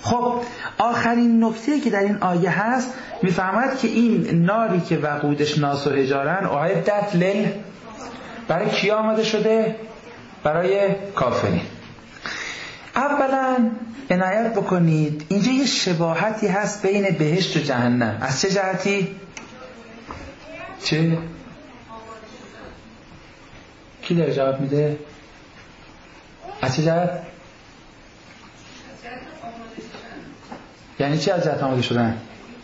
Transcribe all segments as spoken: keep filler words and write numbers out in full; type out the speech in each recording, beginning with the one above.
خب آخرین نکته که در این آیه هست میفهمد که این ناری که وقودش ناس و حجارن اعدت لل، برای کی آماده شده؟ برای کافرین. اولا عنایت بکنید اینجا یه شباهتی هست بین بهشت و جهنم. از چه جهتی؟ چه؟ کی داره جواب میده؟ از چه جهت؟ یعنی چی از جهت آماده شدن؟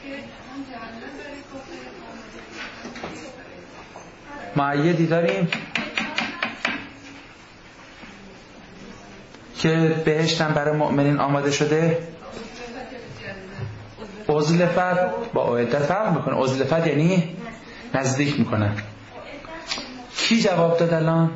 معیدی داریم که بهشت هم برای مؤمنین آماده شده؟ عزلفت با اعدت فرق میکنه. عزلفت یعنی نزدیک میکنه. کی جواب داد الان؟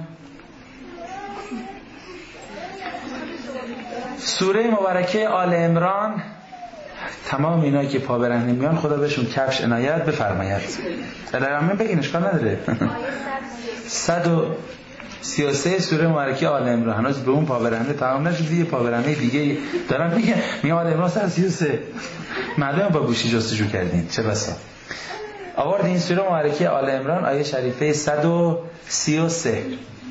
سوره مبارکه آل عمران. تمام اینا که پا برهنه میان خدا بهشون کفش عنایت بفرماید. الهی بگین اشکال نداره. صد و سی و سه سوره مبارکه آل عمران. هنوز به اون پا برهنه تمام نشد، یه پا برهنه دیگه دارن میگن میگم آل عمران صد و سی و سه. معلومه با گوشی جستجو کردین چه بسا. آورد این سوره مبارکه آل عمران آیه شریفه صد و سی و سه.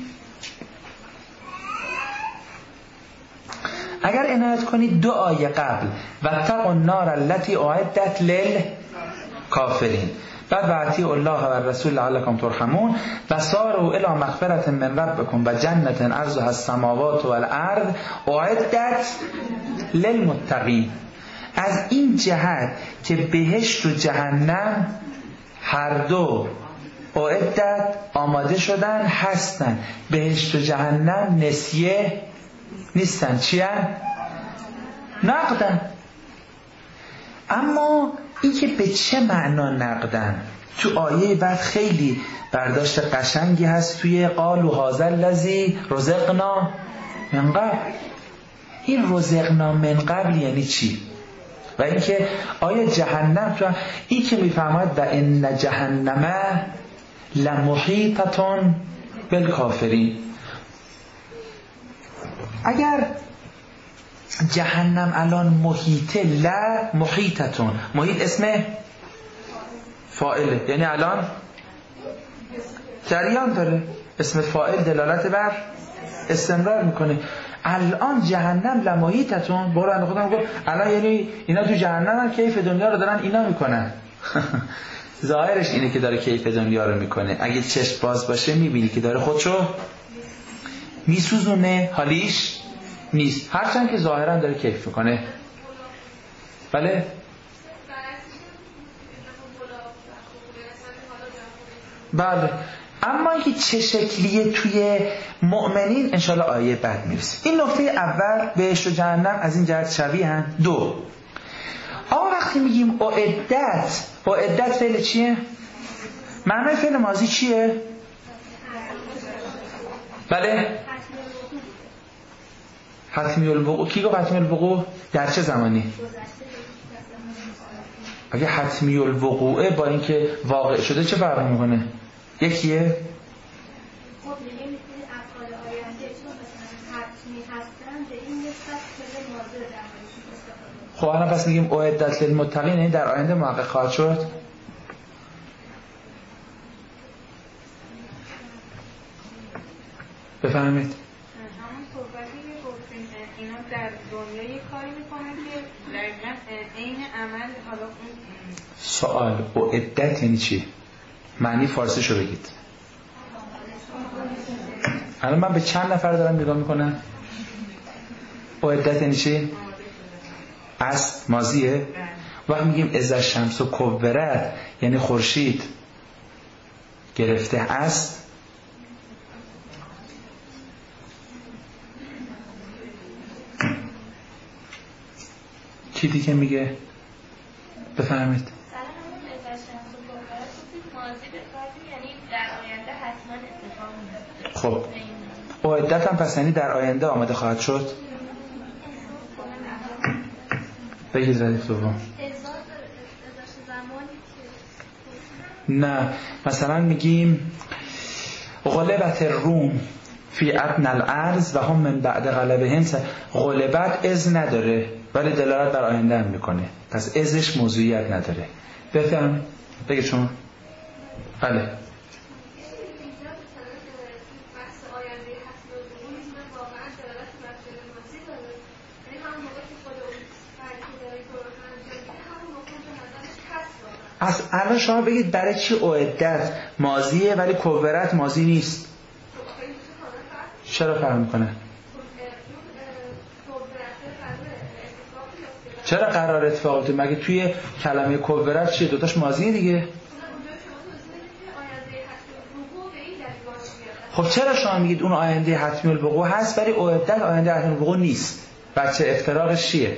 اگر عنایت کنید دو آیه قبل واتقوا النار التي اعدت للکافرین، بعد واطیعوا الله و الرسول لعلکم ترحمون و ساروا الی مغفرة من ربکم و جنة عرضها السماوات والارض اعدت للمتقین. از این جهت که بهشت و جهنم هر دو اعدت آماده شدن هستن، بهشت و جهنم نسیه نیستن. چیه؟ نقدن. اما این که به چه معنا نقدن تو آیه بعد خیلی برداشت قشنگی هست توی قالوا هذا الذی رزقنا من قبل. این رزقنا من قبل یعنی چی؟ و اینکه آیا جهنم تو این که میفهمد و ان جهنم لمحیطة بالکافرین، اگر جهنم الان محیطه لا محیطتون، محیط اسم فاعله یعنی الان جریان داره، اسم فاعل دلالت بر استمرار میکنه. الان جهنم لمحیطتون، برو اند خودم گفت الان یعنی اینا تو جهنم هم کیف دنیا رو دارن اینا میکنن. ظاهرش اینه که داره کیف دنیا رو میکنه. اگه چشم باز باشه میبینی که داره خودشو میسوزونه، حالیش نیست، هرچند که ظاهرا داره کیف میکنه. بله؟ بله. اما اینکه چه شکلیه توی مؤمنین انشالله آیه بعد میرسه. این نکته اول، بهشت و جهنم از این جهت شبیه هن. دو، آقا وقتی میگیم اعدت، اعدت فعل چیه؟ معنی فعل ماضی چیه؟ بله؟ حتمی الوقوع. کی گفت حتمی الوقوع؟ در چه زمانی؟ اگه حتمی الوقوعه با اینکه واقع شده چه فرقی میکنه؟ یکیه؟ خب الان پس میگیم اعدت للمتقین، این در آینده محقق خواهد شد. بفهمید اینا در دنیا یه کاری میکنن که دقیقا این عمل حالا سوال اعدت یعنی چی؟ معنی فارسی شو بگید. الان من به چند نفر دارم نگاه میکنم؟ اعدت یعنی چی؟ است ماضیه. وقت میگیم اذا الشمس کورت یعنی خورشید گرفته است. کی دیگه میگه؟ بفهمید. خب اعدت هم پس یعنی در آینده آماده خواهد شد. بگید ردیف دوم. نه مثلا میگیم غلبت الروم فی ادنی الارض و هم من بعد غلبهم. غلبت از نداره، ولی دلالت بر آینده هم میکنه، پس ازش موضوعیت نداره. بفهم بگه شما. بله از الان شما بگید برای چی اعدت ماضیه ولی کبرت ماضی نیست؟ چرا فرق میکنه؟ چرا قرار اتفاق بیفته؟ مگه توی کلمه کبرت چیه؟ دوتاش ماضیه دیگه. خب چرا شما میگید اون آینده حتمی الوقوع هست ولی اعدت آینده حتمی الوقوع نیست؟ بچه افتراقش چیه؟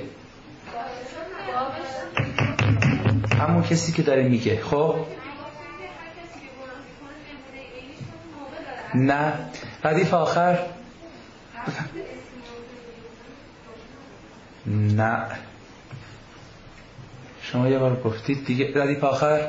همون کسی که داره میگه. خب نه ردیف آخر نه شما یه بار گفتید دیگه. ردیف آخر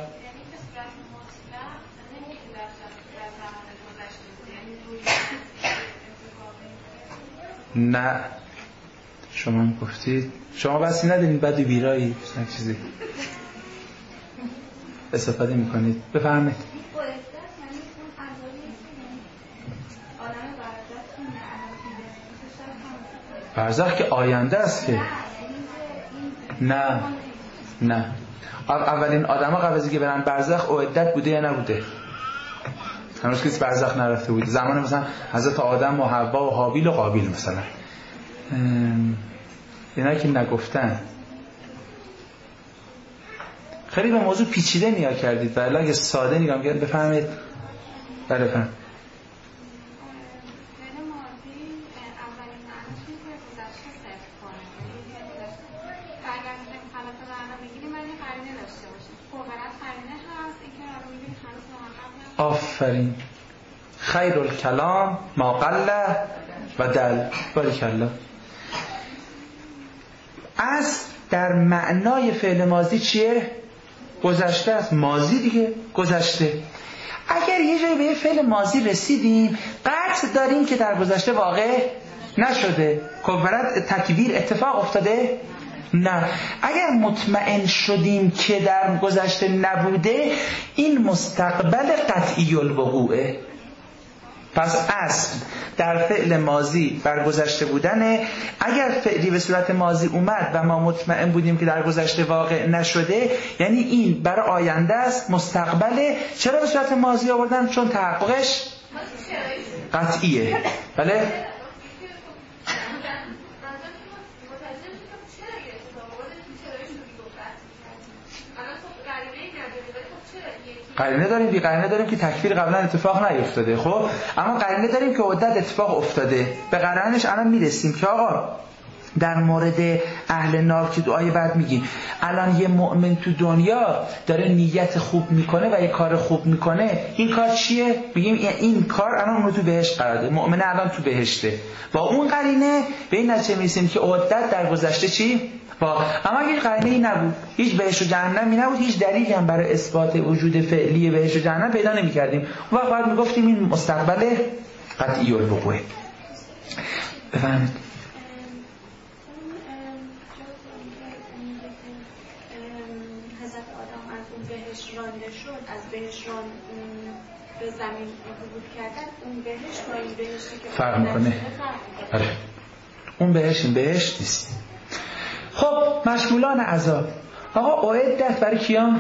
نه شما هم گفتید. شما بسی ندارید بعد ویرایی چیزی استفاده میکنید. بفرمایید. برزخ که آینده است که نه نه اولین آدم ها قبل از اینکه برن برزخ اعدت بوده یا نبوده؟ هنوز کسی برزخ نرفته بوده. زمان مثلا حضرت آدم و حوا و حابیل و قابیل مثلا اینا که نگفتن. خیلی به موضوع پیچیده نگاه کردید ولی اگه ساده نگاه کردید. بفهمید. بله بفهم. آفرین. خیر الکلام ما قل و دل. باریکالله. از در معنای فعل ماضی چیه؟ گذشته است. ماضی دیگه گذشته. اگر یه جایی به یه فعل ماضی رسیدیم قطع داریم که در گذشته واقع نشده. کبرت تکبیر اتفاق افتاده؟ نه. اگر مطمئن شدیم که در گذشته نبوده این مستقبل قطعی الوقوعه. پس اصل در فعل ماضی بر گذشته بودنه. اگر فعلی به صورت ماضی اومد و ما مطمئن بودیم که در گذشته واقع نشده یعنی این برای آینده است، مستقبله. چرا به صورت ماضی آوردن؟ چون تحققش قطعیه. بله؟ قرینه داریم، بی قرینه داریم که تکفیر قبلا اتفاق نیفتاده. خب اما قرینه داریم که عدت اتفاق افتاده. به قرینش الان میرسیم که آقا در مورد اهل نار که دعای بعد میگیم الان یه مؤمن تو دنیا داره نیت خوب میکنه و یه کار خوب میکنه، این کار چیه؟ میگیم این کار الان اونو تو بهشت قرار ده، مؤمن الان تو بهشته. با اون قرینه به این نتیجه میرسیم که عدت در گذشته چی؟ با اما اگه قرینه ای نبود، هیچ بهشت و جهنمی نبود، هیچ دلیلی هم برای اثبات وجود فعلی بهشت و جهنم پیدا نمی‌کردیم، اون وقت باید میگفتیم این مستقبل قطعی الوقوعه. بفرمایید. حضرت آدم از اون بهشت رانده شد، از بهشت ران به زمین ورود کردن، اون بهشت با این بهشتی که فرق میکنه. آره. اون بهشت این بهشت نیست. خب مشمولان عذاب. آقا اعدت برای کیان؟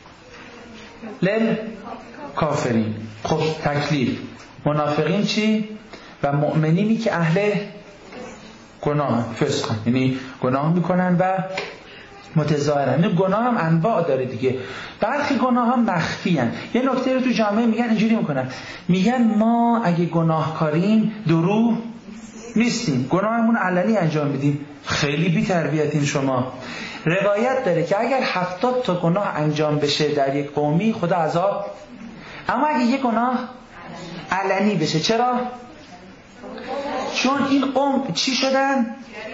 لل کافرین. خب تکلیف منافقین چی؟ و مؤمنینی که اهل گناه فسقن، یعنی گناه میکنن و متظاهرن. این گناه هم انواع داره دیگه. برخی گناه هم مخفی هن. یه نکته رو تو جامعه میگن اینجوری میکنن، میگن ما اگه گناهکاریم درو نیستیم، گناهمون علنی انجام میدیم. خیلی بی تربیتین شما. روایت داره که اگر هفتاد تا گناه انجام بشه در یک قومی خدا عذاب، اما اگه یک گناه علنی بشه چرا؟ چون این قوم چی شدن؟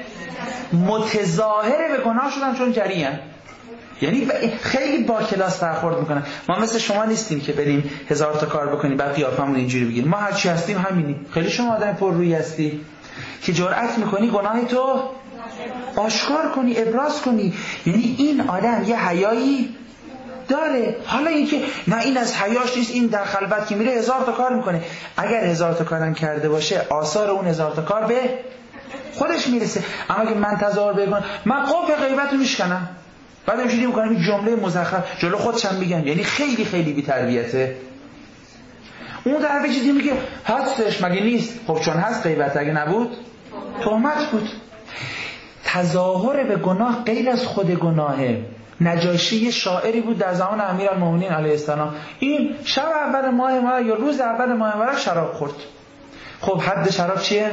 متظاهر به گناه شدن، چون جریان. یعنی خیلی با کلاس برخورد میکنن. ما مثل شما نیستیم که بریم هزار تا کار بکنیم بعد قیافمون اینجوری بگیریم. ما هر چی هستیم همینیم. خیلی شما آدم پر روی هستی که جرأت میکنی گناهی تو آشکار کنی، ابراز کنی. یعنی این آدم یه حیایی داره. حالا اینکه نه این از حیاش نیست، این در خلوت که میره هزار تا کار میکنه. اگر هزار تا کارم کرده باشه آثار اون هزار تا کار به خودش میرسه. اما اگه من تظاهر بکنم، من قفل غیبت رو میشکنم، بعد اینجوری میکنم این جمله مزخرف جلو خودشم میگم، یعنی خیلی خیلی بی تربیته. اون طرف چیزی میگه هستش مگه نیست؟ خب چون هست غیبت، اگه نبود تهمت بود. تظاهر به گناه غیر از خود گناهه. نجاشی شاعری بود در زمان امیرالمومنین علیه السلام، این شب اول ماه مبارک یا روز اول ماه مبارک شراب خورد. خب حد شراب چیه؟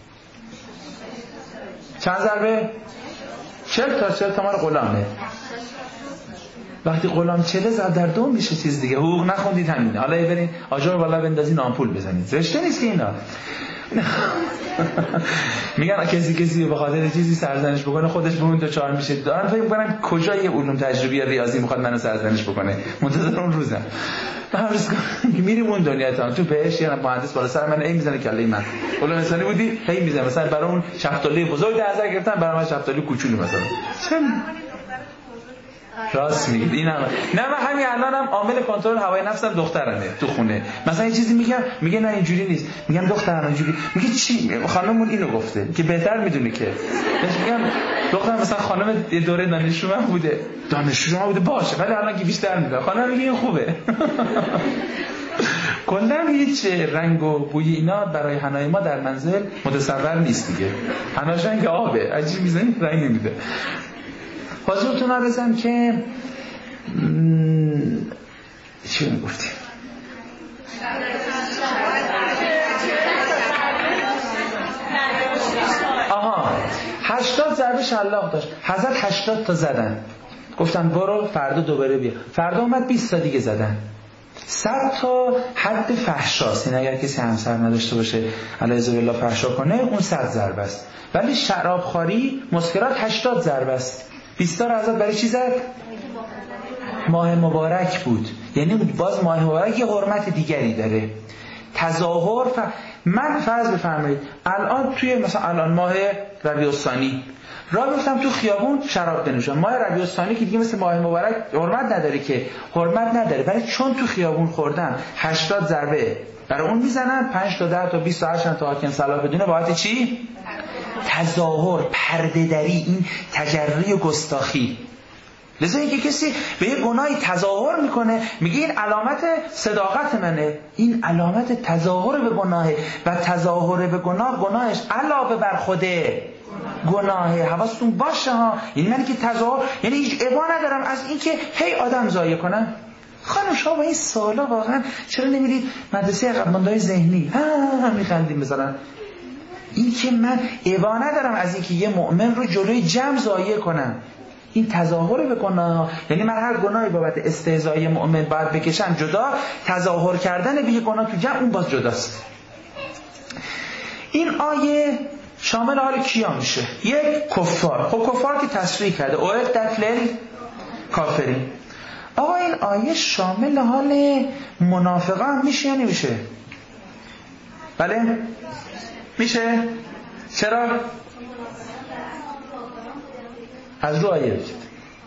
چند ضربه؟ چل تا چل تا مال غلامه. وقتی غلام چله زد در دوم میشه چیز دیگه. حقوق نخوندید همینه. حالا برین آجر بالا بندازین آمپول بزنید. رشته نیست که اینا. میگن کسی کسی به خاطر چیزی سرزنش بکنه خودش به اون دوچار میشه. دارن فکر میکنن کجا یه علوم تجربی ریاضی میخواد منو سرزنش بکنه. منتظر اون روزم. همش میریم اون دنیا تا تو بهش یه مهندس بالا سر من ای میزنه کله من. علوم انسانی بودی هی میزنه مثلا برای اون شفتالی بزرگ در نظر گرفتن، برای من شفتالی کوچولو مثلا. چه راست میگید. این هم نه، من همین الانم عامل کنترل هوای نفسم دخترمه تو خونه. مثلا یه چیزی میگم میگه نه اینجوری نیست، میگم دخترم اینجوری، میگه چی؟ خانممون اینو گفته که بهتر میدونه که. میگم دخترم مثلا خانم یه دوره دانشجو من بوده، دانشجو من بوده باشه، ولی الان که بیشتر میگه خانم میگه این خوبه. کلا هیچ رنگ و بوی اینا برای حنای ما در منزل متصور نیست دیگه. حناش رنگ آبه، عجیب میزنید رنگ نمیده. حضورتون ها بزن که م... چی میگفتیم؟ آها هشتاد ضربه شلاق داشت. حضرت هشتاد تا زدن، گفتن برو فردا دوباره بیا. فردا اومد بیست تا دیگه زدن. صد تا حد فحشاست، این اگر کسی همسر نداشته باشه علیه بالله فحشا کنه اون صد ضربه است. ولی شرابخواری مسکرات هشتاد ضربه است. بیست تا رو حضرت برای چی زد؟ ماه مبارک بود. یعنی باز ماه مبارک یه حرمت دیگری داره. تظاهر ف... من فرض بفرمایید الان توی مثلا الان ماه ربیع الثانی راه میفتم تو خیابون شراب بنوشم. ماه ربیع الثانی که دیگه مثل ماه مبارک حرمت نداره که، حرمت نداره، ولی چون تو خیابون خوردم هشتاد ضربه برای اون میزنن. پنج تا ده تا بیست تا هشت تا حاکم صلاح بدونه باعث چی؟ تظاهر، پرده دری، این تجری و گستاخی. لذا اینکه کسی به یه گناهی تظاهر میکنه میگه این علامت صداقت منه، این علامت تظاهر به گناهه و تظاهر به گناه گناهش علاوه بر خوده گناهه. حواستون باشه ها. یعنی من که تظاهر یعنی هیچ ابا ندارم از اینکه هی آدم ضایع کنم. خانم شما با این سوالا واقعا چرا نمیرید مدرسه عقب مانده‌های ذهنی؟ ها میخندیم مثلا. این که من ابا ندارم از اینکه یه مؤمن رو جلوی جمع ضایع کنم. این تظاهر به گناه، یعنی من هر گناهی بابت استهزای مؤمن باید بکشم جدا، تظاهر کردن به یه گناه تو جمع اون باز جداست. این آیه شامل حال کیا میشه؟ یک کفار. خب کفار که تصریح کرده اعدت للکافرین. آقا این آیه شامل حال منافقان میشه یا نمیشه؟ بله میشه. چرا؟ از رو آیه بچید.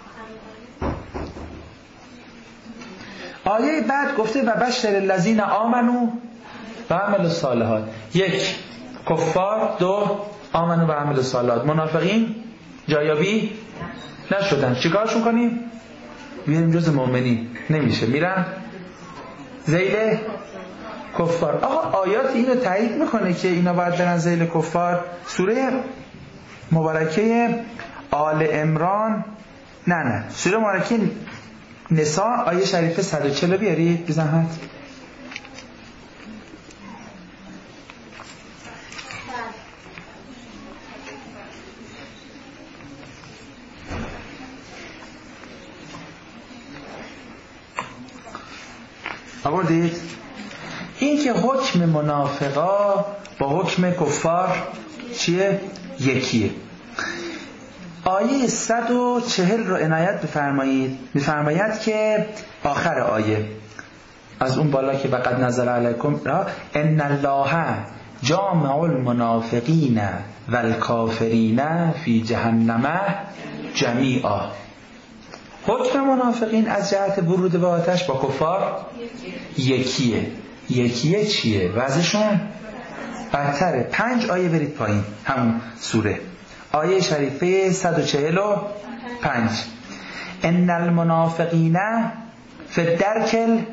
آیه بعد گفته و بشر الذین آمنوا و عملوا الصالحات. یک کفار، دو آمنوا و عملوا الصالحات. منافقین جایابی نشدن. چیکارشون کنیم؟ میریم جز مؤمنین. نمیشه، میرن ذیل کفار. آقا آیات اینو تایید میکنه که اینا باید برن ذیل کفار. سوره مبارکه آل عمران نه نه سوره مبارکه نساء آیه شریفه صد و چهل بیارید بی زحمت. آوردید؟ این که حکم منافقا با حکم کفار چیه؟ یکیه. آیه صد و چهل رو عنایت بفرمایید. میفرماید که آخر آیه از اون بالا که وقد نزل علیکم را ان الله جامع المنافقین والکافرین فی جهنم جمیعا. حکم منافقین از جهت ورود به آتش با کفار یکیه. یکیه چیه؟ وضعشون بدتره. پنج آیه برید پایین همون سوره، آیه شریفه صد و چهل و پنج. ان المنافقین فی الدرک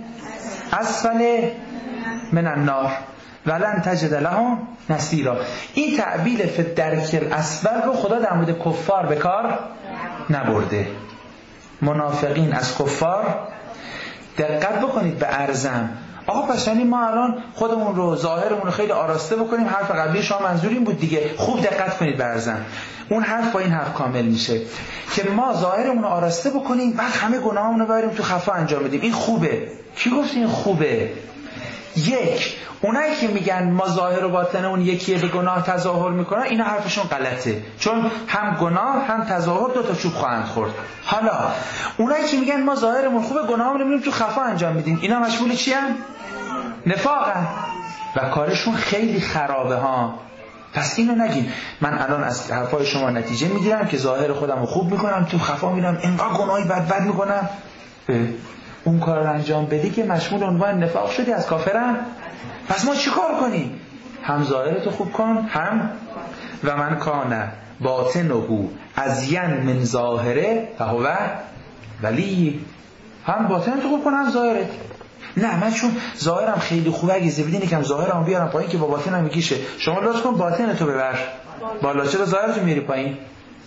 الاسفل من النار ولن تجد لهم نصیرا. این تعبیر فی الدرک الاسفل رو خدا در مورد کفار به کار نبرده. منافقین از کفار. دقت بکنید به ارزم. آقا پس یعنی ما الان خودمون رو ظاهرمون رو خیلی آراسته بکنیم، حرف قبلی شما منظور این بود دیگه. خوب دقت کنید به ارزم، اون حرف با این حرف کامل میشه که ما ظاهرمون رو آراسته بکنیم بعد همه گناهامون رو ببریم تو خفا انجام بدیم. این خوبه؟ کی گفت این خوبه؟ یک، اونایی که میگن ما ظاهر و باطن اون یکیه به گناه تظاهر میکنن، اینا حرفشون غلطه، چون هم گناه هم تظاهر دو تا چوب خواهند خورد. حالا اونایی که میگن ما ظاهرمون خوبه گناهامون رو میریم تو خفا انجام میدیم، اینا مشمول چی ان؟ نفاقن و کارشون خیلی خرابه ها. پس اینو نگین من الان از حرفای شما نتیجه میگیرم که ظاهر خودم رو خوب میکنم تو خفا میرم اینقدر گناهی بد بد میکنم. اون کار رو انجام بدی که مشمول عنوان نفاق شدی، از کافرن. پس ما چی کار کنیم؟ هم ظاهرتو خوب کن، هم و من کانه باطنه از ین من ظاهره فهو ولی. هم باطنتو خوب کن هم ظاهرت. نه من چون ظاهرم خیلی خوبه اگه زبیدین یکم ظاهرم بیارم پایین که با باطنم میکشه. شما لطف کن باطنتو ببر بالا، چرا ظاهرتو میاری پایین؟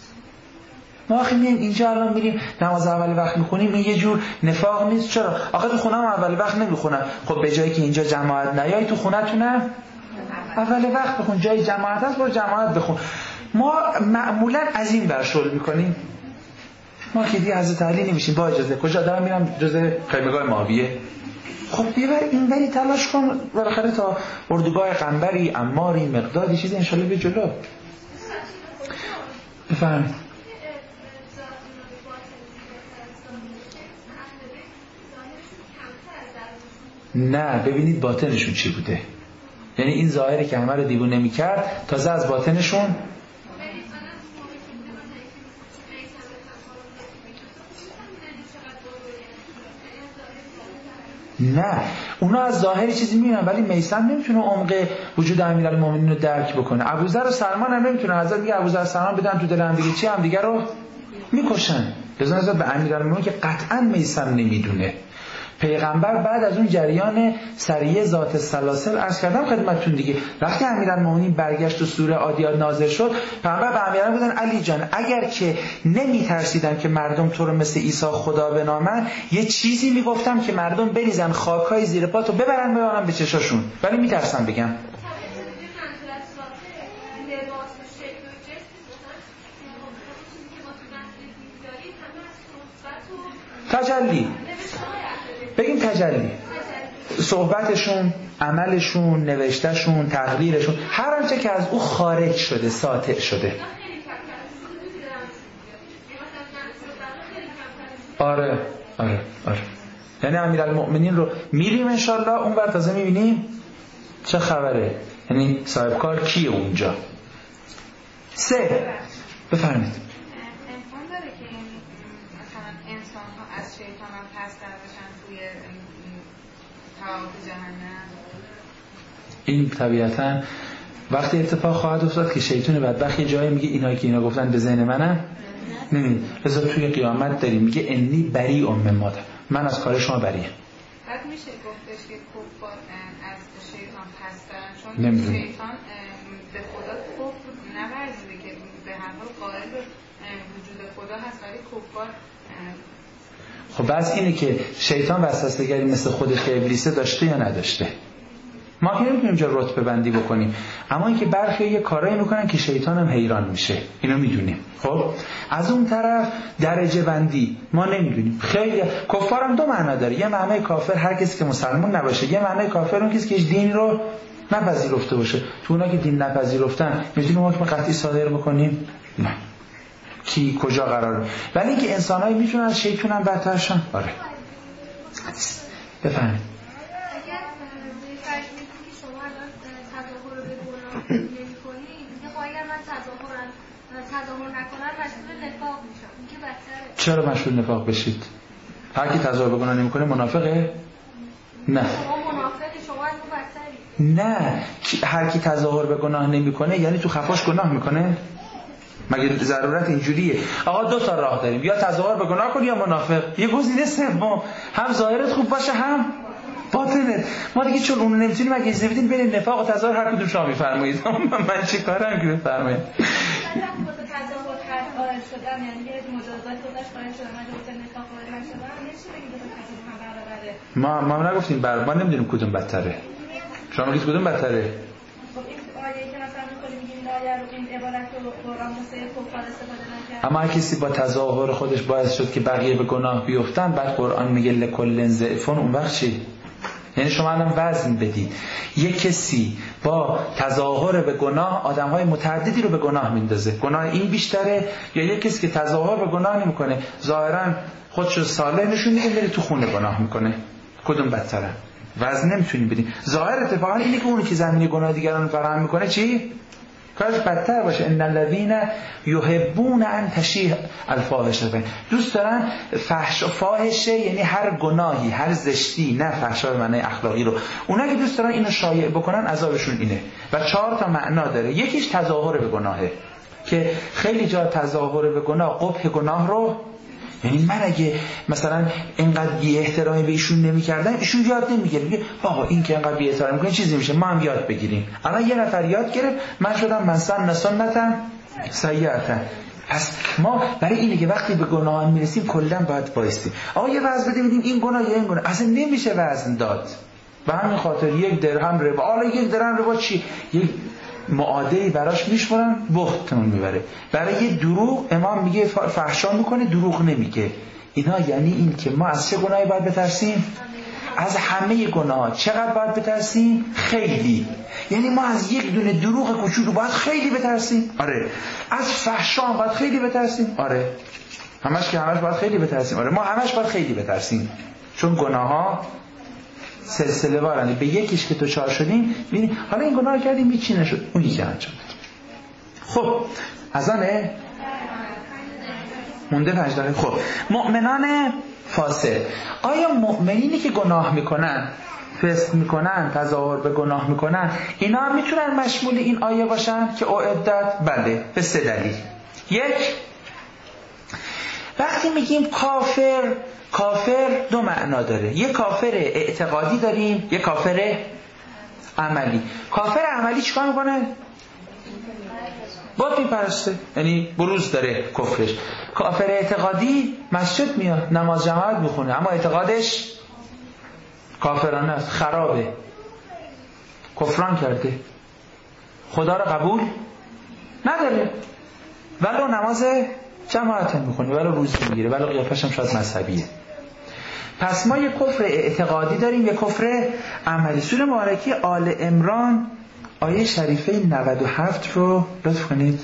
ما آخه میریم اینجا الان میریم نماز اول وقت میخونیم، این یه جور نفاق نیست؟ چرا؟ آخه تو خونم اول وقت نمیخونم. خب به جایی که اینجا جماعت نیای تو خونتونم اول وقت بخون. جای جماعت هست برو جماعت بخون. ما معمولا از این بر شغل میکنیم. ما که دیگه حضرت علی نمیشیم با اجازه. کجا دارم میرم؟ جزء خیمگاه ماویه. خب بیبر این بری تلاش کن بالاخره تا اردوگاه قنبری، عماری، مقدادی چیزی ان شاءالله به جلو. بفرمایید. نه ببینید باطنشون چی بوده. یعنی این ظاهری که همه رو دیوونه میکرد تازه از باطنشون. نه اونا از ظاهری چیزی میبینن ولی میثم نمیتونه عمق وجود امیرالمومنین رو درک بکنه. ابوذر و سلمان هم نمیتونه. حضرت میگه ابوذر و سلمان بدن تو دل هم دیگه چی هم دیگه رو میکشن. لذا نسبت به امیرالمومنین که قطعا میثم نمیدونه. پیغمبر بعد از اون جریان سریه ذات السلاسل عرض کردم خدمتتون دیگه، وقتی امیرالمومنین برگشت و سوره عادیات نازل شد، پیغمبر به امیرالمومنین بودن علی جان اگر که نمیترسیدم که مردم تو رو مثل عیسی خدا بنامن، یه چیزی میگفتم که مردم بریزن خاکای زیر پاتو ببرن ببرن به چشاشون، ولی میترسم بگم. تجلی بگیم تجلی. صحبتشون، عملشون، نوشتهشون، تقریرشون، هر آنچه که از او خارج شده، ساطع شده. آره آره آره. یعنی امیرالمؤمنین رو میریم انشالله اون ور تازه میبینیم چه خبره. یعنی صاحب کار کیه اونجا. سه بفرمید. این طبیعتاً وقتی اتفاق خواهد افتاد که شیطان بدبخت یه جایی میگه اینایی که اینا گفتن به ذهن منه نمیدونی. لذا توی قیامت داریم میگه انی بریء مما، من از کار شما بریئم. بعد میشه گفتش که کفار از شیطان هستن چون نمیدونی. شیطان به خدا کفر نورزیده که به هر حال قائل وجود خدا هست، ولی کفار. خب بس اینه که شیطان وسوسه‌گری مثل خودش که ابلیسه داشته یا نداشته. ما که نمیتونیم جا رتبه بندی بکنیم، اما اینکه برخی یه کارایی میکنن که شیطان هم حیران میشه، اینو میدونیم. خب از اون طرف درجه بندی ما نمیدونیم. خیلی کفارم دو معنا داره. یه معنی کافر هر کسی که مسلمان نباشه، یه معنی کافر اون کسی که هیچ دین رو نپذیرفته باشه. تو اونا که دین نپذیرفتن میتونیم حکم قطعی صادر بکنیم؟ نه. کی کجا قراره؟ ولی اینکه انسانایی میتونن شیطان هم بدترشن. آره بفهمید. تظاهر نکنن مشمول نفاق میشن. اون که بدتره. چرا مشمول نفاق بشید؟ هر کی تظاهر به گناه نمیکنه منافقه؟ نه. شما منافقی، شما از اون بدتری. نه، هر کی تظاهر به گناه نمیکنه یعنی تو خفاش گناه میکنه؟ مگه ضرورت اینجوریه؟ آقا دو تا راه داریم، یا تظاهر به گناه کن یا منافق. یه گزینه سوم، هم ظاهرت خوب باشه هم باطنت. ما دیگه چون اون نمیتونیم، اگه اجازه بدین بین نفاق و تظاهر هر کدوم شما میفرمایید. من چه کارم که بفرمایید؟ تظاهر حد قائل شدن یعنی یه مجازات گذاشت قائل شدن، من گفتم نفاق قائل شدن، نمیشه بگید دو تا کسی هم برابره. ما ما نگفتیم بر ما نمیدونیم کدوم بدتره. شما میگید کدوم بدتره؟ خب این آیه که مثلا می‌خونیم میگیم لا یا این عبارت رو قرآن واسه کفار استفاده نکرد. اما کسی با تظاهر خودش باعث شد که بقیه به گناه بیفتن، بعد قرآن میگه لکل ضعفون، اون وقت چی؟ یعنی شما الان وزن بدید، یک کسی با تظاهر به گناه آدم‌های متعددی رو به گناه میندازه، گناه این بیشتره، یا یک کسی که تظاهر به گناه نمی‌کنه، ظاهراً خودشو صالح نشون میده میره تو خونه گناه میکنه؟ کدوم بدتره؟ وزن نمیتونیم بدیم. ظاهر اتفاقا اینه که اونی که زمینه گناه دیگران رو فراهم میکنه چی؟ کارش بدتر باشه. ان الذين يحبون ان تشیع الفاحشه، دوست دارن فحش فاحشه، یعنی هر گناهی، هر زشتی، نه فحشا به معنی اخلاقی رو، اونا که دوست دارن اینو شایع بکنن عذابشون اینه. و چهار تا معنا داره. یکیش تظاهر به گناهه که خیلی جا تظاهر به گناه قبح گناه رو، یعنی من اگه مثلا اینقدر بی احترامی به ایشون نمی‌کردم، ایشون یاد نمیگیره، میگه آقا این که اینقدر بی احترامی می‌کنه چیزی میشه، ما هم یاد بگیریم. الان یه نفر یاد گرفت، من شدم من سن سنتن سیئتن. پس ما برای اینه که وقتی به گناه میرسیم کلا باید وایسیم. آقا یه وزن بده ببینیم این گناه یا این گناه، اصلا نمیشه وزن داد. به همین خاطر یک درهم ربا، حالا یک درهم ربا چی؟ یک معادلی براش میشورن، بختمون میبره. برای یه دروغ امام میگه فحشا میکنه، دروغ نمیگه. اینا یعنی این که ما از چه گناهی باید بترسیم؟ از همه گناه. چقدر باید بترسیم؟ خیلی. یعنی ما از یک دونه دروغ کوچولو باید خیلی بترسیم؟ آره. از فحشا باید خیلی بترسیم؟ آره. همش که همش باید خیلی بترسیم؟ آره. ما همش باید خیلی بترسیم، چون گناه ها سلسله وارن. به یکیش که تو چار شدیم ببین حالا این گناه کردیم هیچی نشد، اون یکی انجام. خب اذانه مونده پنج دقیقه. خب مؤمنان فاسق، آیا مؤمنینی که گناه میکنن، فسق میکنن، تظاهر به گناه میکنن، اینا هم میتونن مشمول این آیه باشن که اعدت؟ بله، به سه دلیل. یک، وقتی میگیم کافر، کافر دو معنا داره. یک کافر اعتقادی داریم، یک کافر عملی. کافر عملی چیکار میکنه؟ بت میپرسته، یعنی بروز داره کفرش. کافر اعتقادی مسجد میاد، نماز جماعت میخونه، اما اعتقادش کافرانه است، خرابه، کفران کرده، خدا رو قبول نداره، ولو نماز جماعت میخونه، ولو روزه میگیره، ولو قیافش هم شاید مذهبیه. پس ما یک کفر اعتقادی داریم، یک کفر عملی. سوره مبارکه آل عمران آیه شریفه نود و هفت رو لطف کنید.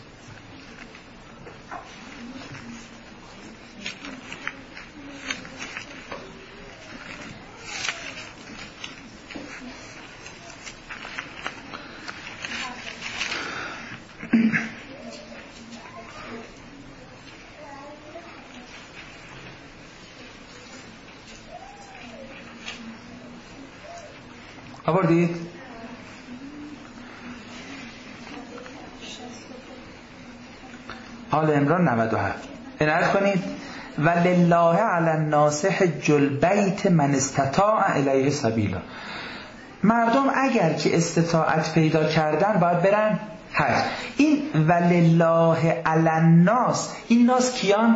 آوردید؟ آل عمران نود و هفت. عنایت کنید. ولله علی الناس حج البیت من استطاع الیه سبیلا. مردم اگر که استطاعت پیدا کردن باید برن حج. این ولله علی الناس، این ناس کیان؟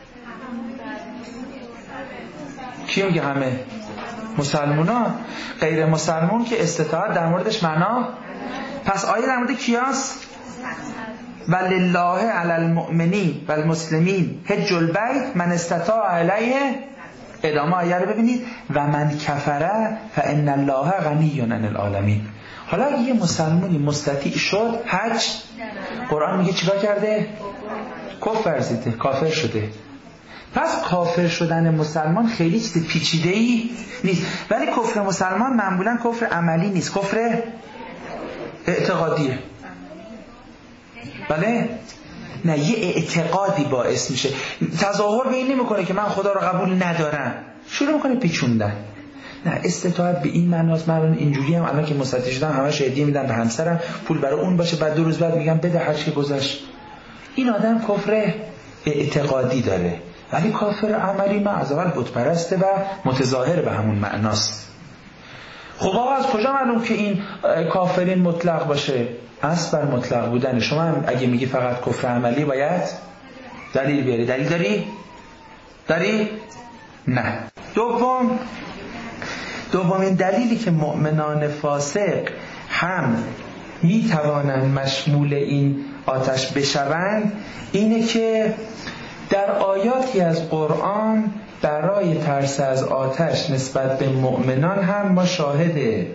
کی میگه همه؟ مسلمونان. غیر مسلمون که استطاعت در موردش معنا. پس آیه در مورد کیاست؟ ولله علی المؤمنین و المسلمین حج البیت من استطاع علیه. ادامه آیه رو ببینید. و من کفره فان الله غنی عن العالمین. حالا اگه یه مسلمونی مستطیع شد حج، قرآن میگه چیکار کرده؟ کفر ورزیده، کافر شده. پس کافر شدن مسلمان خیلی چیز پیچیده‌ای نیست، ولی کفر مسلمان معمولا کفر عملی نیست، کفر اعتقادیه. بله؟ نه، یه اعتقادی باعث میشه. تظاهر به این نمیکنه که من خدا رو قبول ندارم، شروع میکنه پیچوندن. نه، استطاعت به این معناست. من اینجوری هم الان که مستطیع شدم همش هدیه میدم به همسرم، پول برای اون باشه، بعد دو روز بعد میگم بده هرچی که گذشت. این آدم کفر اعتقادی داره، ولی کافر عملی معذ اول بت پرسته و متظاهر به همون معناست. خب آقا از کجا معلوم که این کافرین مطلق باشه؟ اصل بر مطلق بودن. شما هم اگه میگی فقط کفر عملی باید دلیل بیاری. دلیل داری؟ داری؟ نه. دوم دومین دلیلی که مؤمنان فاسق هم میتوانند مشمول این آتش بشوند اینه که در آیاتی از قرآن برای ترس از آتش نسبت به مؤمنان هم ما شاهد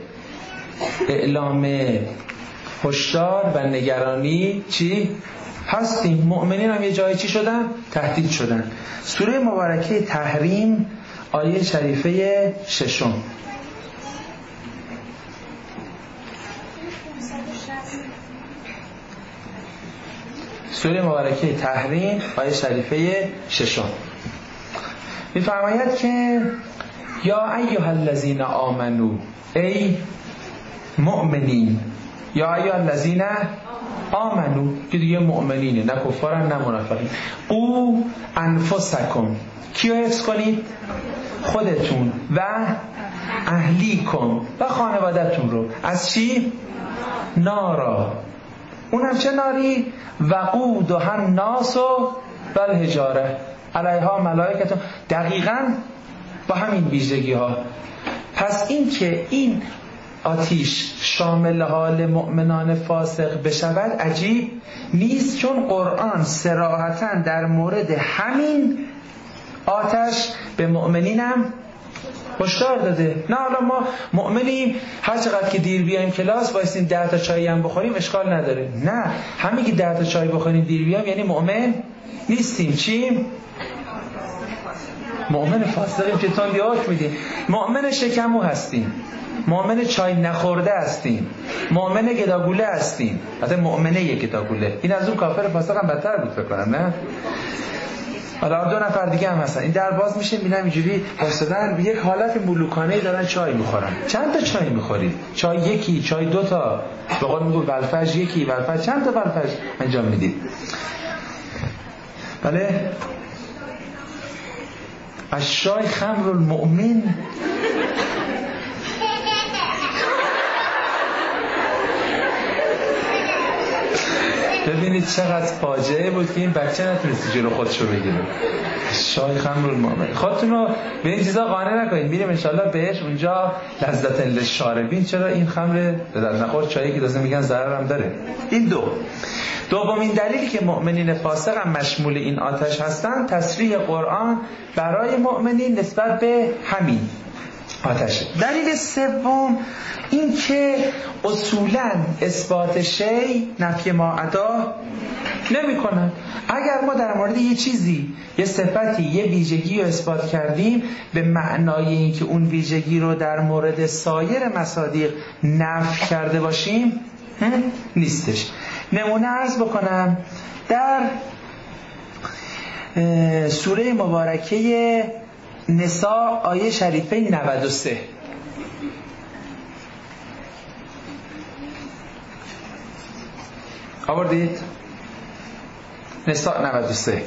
اعلام هشدار و نگرانی چی؟ هستیم. مؤمنین هم یه جایی چی شدن؟ تهدید شدن. سوره مبارکه تحریم آیه شریفه ششم. سوره مبارکه تحریم آیه شریفه ششم می‌فرماید که یا ایها الذین آمنو، ای مؤمنین، یا ایها الذین آمنو که دیگه مؤمنینه، نه کفارن نه منافقین. او انفسکم، کیو حفظ کنید؟ خودتون و اهلیکم و خانوادتون رو. از چی؟ نارا. اونم چه ناری؟ وقودها الناس و الحجاره علیها ملائکه. دقیقاً با همین ویژگی ها. پس این که این آتیش شامل حال مؤمنان فاسق بشود عجیب نیست، چون قرآن صراحتاً در مورد همین آتش به مؤمنینم هشدار داده. نه حالا ما مؤمنیم هر چقدر که دیر بیایم کلاس وایسیم ده تا چایی هم بخوریم اشکال نداره. نه، همین که ده تا چای بخوریم دیر بیایم یعنی مؤمن نیستیم. چیم؟ مؤمن فاسقیم که تندی حکم میدیم. مؤمن شکمو هستیم، مؤمن چای نخورده هستیم، مؤمن گداگوله هستیم. حتی مؤمنه گداگوله این از اون کافر فاسق هم بدتر بود فکر کنم. نه حالا دو نفر دیگه هم هستن، این در باز میشه میبینم اینجوری واسدن یک حالت ملوکانه‌ای دارن چای میخورن. چند تا چای میخورید؟ چای یکی، چای دو تا، به قول میگه ولفج یکی، ولفج چند تا ولفج انجام میدید؟ بله، الشای خمر المؤمن. ببینید چقدر فاجعه بود که این بچه نتونستی جلو خودشو بگیره. شای خمر المؤمن. خودتون رو به این چیزا قانع نکنید. میریم انشالله بهش، اونجا لذت للشاربین. چرا این خمر در نخور چایی که لازم میگن ضرر هم داره. این دو دومین دلیلی که مؤمنین فاسق هم مشمول این آتش هستن تصریح قرآن برای مؤمنین نسبت به همین آتش. دلیل سوم این که اصولاً اثبات شی نفی ما عدا نمی کنن. اگر ما در مورد یه چیزی، یه صفتی، یه ویژگی رو اثبات کردیم به معنای این که اون ویژگی رو در مورد سایر مصادیق نفی کرده باشیم نیستش. نمونه عرض بکنم در سوره مبارکه نساء آیه شریفه نود و سه. آوردید؟ نساء نود و سه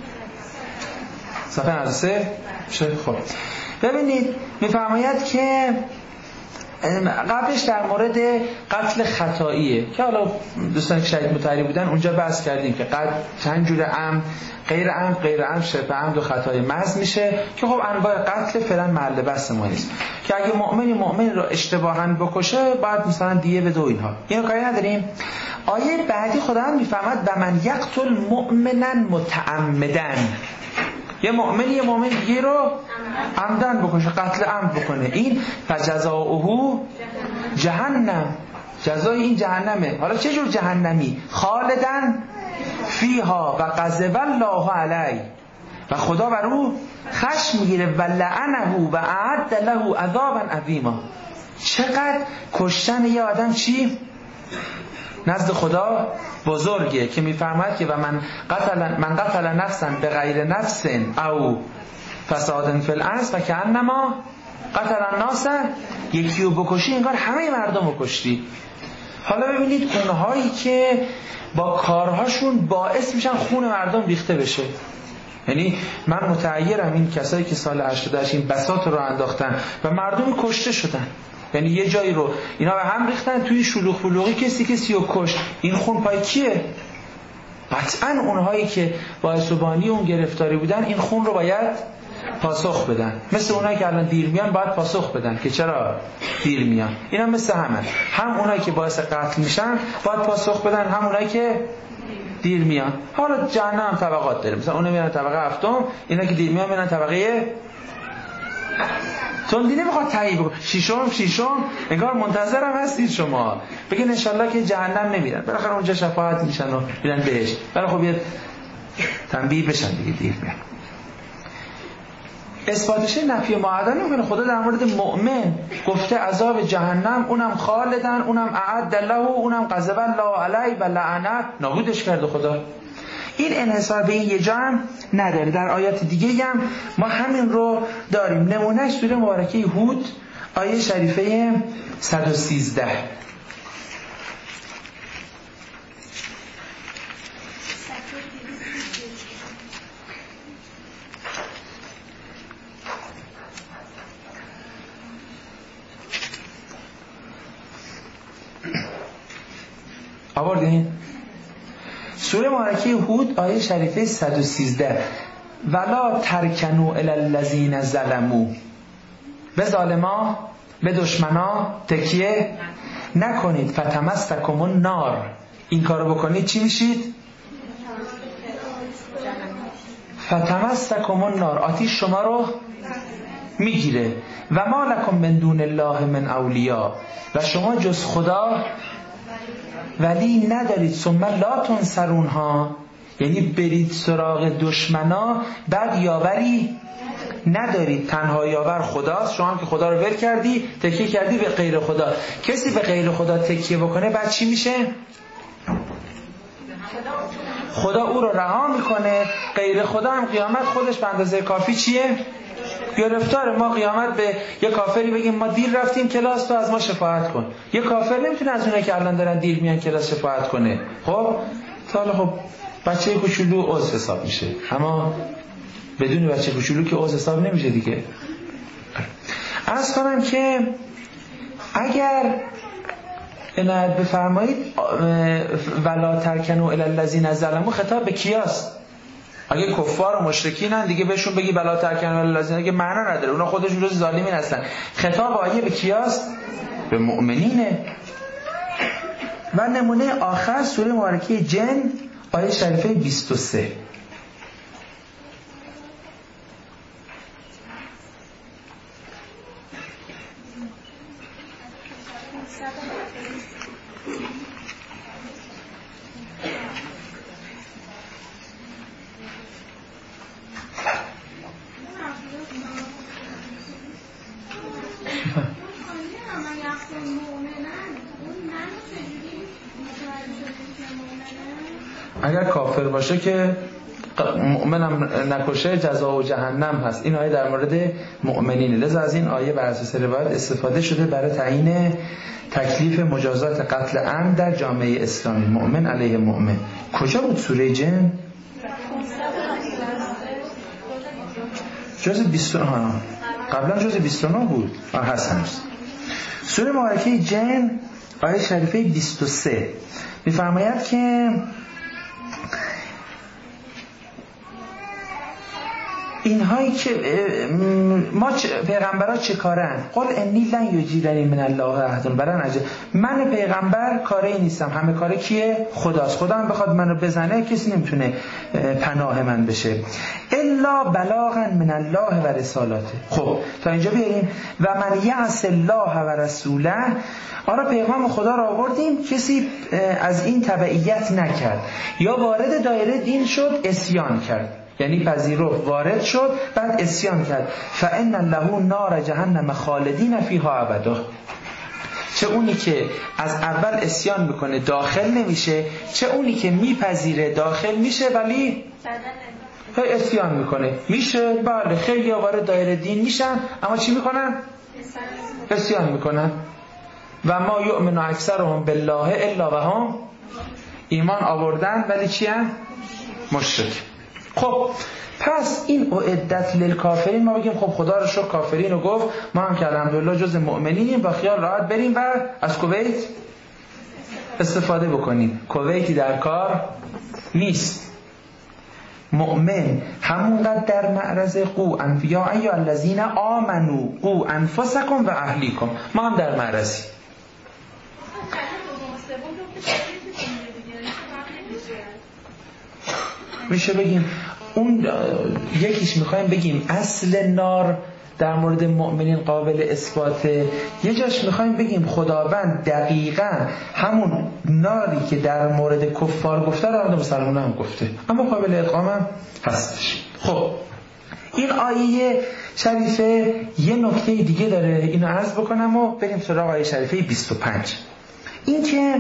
صفحه نود و سه. خب ببینید میفرماید که قبلش در مورد قتل خطاییه که حالا دوستان که شهید متحری بودن اونجا بحث کردیم که قتل چند جور عمد، غیر عمد، غیر عمد، شبه عمد و خطای محض میشه که خب انواع قتل فعلا محل بحث ما نیست که اگه مؤمنی مؤمن رو اشتباهاً بکشه بعد مثلا دیه بده و اینها، اینو کاری نداریم. آیه بعدی خدا هم میفهمد و من یقتل مؤمنا متعمدا، یه مؤمن یه مؤمن دیگه رو عمدن بکشه، قتل عمد بکنه، این فجزاؤه جهنم، جزای این جهنمه. حالا چه جور جهنمی؟ خالدن فیها و غضب الله علیه، و خدا بر او خشم میگیره و لعنه و اعد له عذابا عظیما. چقدر کشتن یه آدم چی؟ نزد خدا بزرگه که میفرماید که و من قتل من قتل نفسا به غیر نفس او فساد فی الارض و کانما قتل الناس، یکی رو بکشی انگار همه مردم رو کشتی. حالا ببینید اونهایی که با کارهاشون باعث میشن خون مردم ریخته بشه. یعنی من متعیرم این کسایی که سال هشتاد و هشت این بساط رو انداختن و مردم کشته شدن، یعنی یه جایی رو اینا به هم ریختن، توی شلوغ بلوغی کسی کسی رو کشت، این خون پای کیه؟ قطعا اونهایی که باعث و بانی اون گرفتاری بودن این خون رو باید پاسخ بدن. مثل اونایی که الان دیر میان باید پاسخ بدن که چرا دیر میان. اینا مثل همه، هم اونایی که باعث قتل میشن باید پاسخ بدن، هم اونایی که دیر میان. حالا جهنم طبقات داره، مثلا اون میان طبقه هفتم، اینا که دیر میان میان طبقه تون دیگه میخواد تعیین بکنه ششم ششم، انگار منتظرم هستید شما بگین ان شاءالله که جهنم نمیرن، بالاخره اونجا شفاعت میشن و میرن بهشت. ولی خب یه تنبیه بشن دیگه دیر میان. اثباتش نفی معادله میکنه. خدا در مورد مؤمن گفته عذاب جهنم، اونم خالدن، اونم اعد له، اونم غضب الله علیه و لعنه، نابودش کرده خدا. این انحصار به این یه جا هم نداره، در آیات دیگه هم ما همین رو داریم. نمونهش سوره مبارکه هود آیه شریفه صد و سیزده. آوردین؟ سوره مبارکه هود آیه شریفه صد و سیزده. ولا ترکنوا الی الذین ظلموا، به ظالما به دشمنا تکیه نکنید. فتمسکم النار، این کارو بکنید چی میشید؟ فتمسکم النار، آتش شما رو میگیره. و ما لکم من دون الله من اولیاء، و شما جز خدا ولی ندارید. ثم لا تنصرونها، یعنی برید سراغ دشمنا بعد یاوری ندارید. تنها یاور خداست. شما هم که خدا رو ول کردی تکیه کردی به غیر خدا. کسی به غیر خدا تکیه بکنه بعد چی میشه؟ خدا او رو رها میکنه. غیر خدا هم قیامت خودش به اندازه کافی چیه؟ گرفتار. ما قیامت به یه کافری بگیم ما دیر رفتیم کلاس، تو از ما شفاعت کن. یه کافر نمیتونه از اونایی که الان دارن دیر میان کلاس شفاعت کنه. خب حالا خب بچه کوچولو عضو حساب میشه، اما بدون بچه کوچولو که عضو حساب نمیشه دیگه. عرض کنم که اگر عنایت بفرمایید ولا ترکنوا الی الذین ظلموا خطاب به کیاست؟ اگه کفار و مشرکینن دیگه بهشون بگی بلا ترکنوا الی الذین که معنا نداره، اونا خودشون روز ظالمین هستن. خطاب آیه به کیاست؟ به مؤمنینه. و نمونه آخر سوره مبارکه جن آیه شریفه بیست و سه. اگر کافر باشه که مؤمنم نکشه جزا و جهنم هست. این آیه در مورد مؤمنینه، لذا از این آیه بر اساس روایت استفاده شده برای تعیین تکلیف مجازات قتل عمد در جامعه اسلامی. مؤمن علیه مؤمن. کجا بود سوره جن؟ جز بیست و نه. قبلا جز بیست و نه بود. آه هست هست. سوره مبارکه جن آیه شریفه بیست و سه می‌فرماید که اینهایی که ما پیغمبرها چه کارن؟ قل انی لن یجیرنی من الله احد برن عجب. من پیغمبر کاری نیستم، همه کاره کیه؟ خداست. خدا هم بخواد منو بزنه کسی نمیتونه پناه من بشه. الا بلاغا من الله و رسالاته. خب تا اینجا بیاریم و من یعص الله و رسوله. آره پیغام خدا را آوردیم، کسی از این تبعیت نکرد یا وارد دایره دین شد عصیان کرد، یعنی پذیرفت وارد شد بعد عصیان کرد، فان له نار جهنم خالدین فیها ابدا. چه اونی که از اول اسیان میکنه داخل نمیشه، چه اونی که میپذیره داخل میشه ولی هی اسیان میکنه. میشه بله، خیلی وارد دایره دین میشن اما چی میکنن؟ اسیان میکنن. و ما یؤمن اکثرهم بالله الا وهم، ایمان آوردن ولی چی هم؟ مشرک. خب پس این اعدت للکافرین، ما بگیم خب خدا رو شکر کافرین رو گفت، ما هم که الحمدلله جز مؤمنینیم، با خیال راحت بریم و از کویت استفاده بکنیم. کویتی در کار نیست. مؤمن همونقدر در معرض قو انفیا یا الذین آمنو قو انفسکم و اهلیکم، ما هم در معرضی. میشه بگیم اون یکیش میخوایم بگیم اصل نار در مورد مؤمنین قابل اثباته، یه جاش میخوایم بگیم خداوند دقیقاً همون ناری که در مورد کفار گفته در مورد مسلمان هم گفته، اما قابل ادغام هم هستش. خب این آیه شریفه یه نکته دیگه داره، اینو عرض بکنم و بریم سراغ آیه شریفه بیست و پنج. این که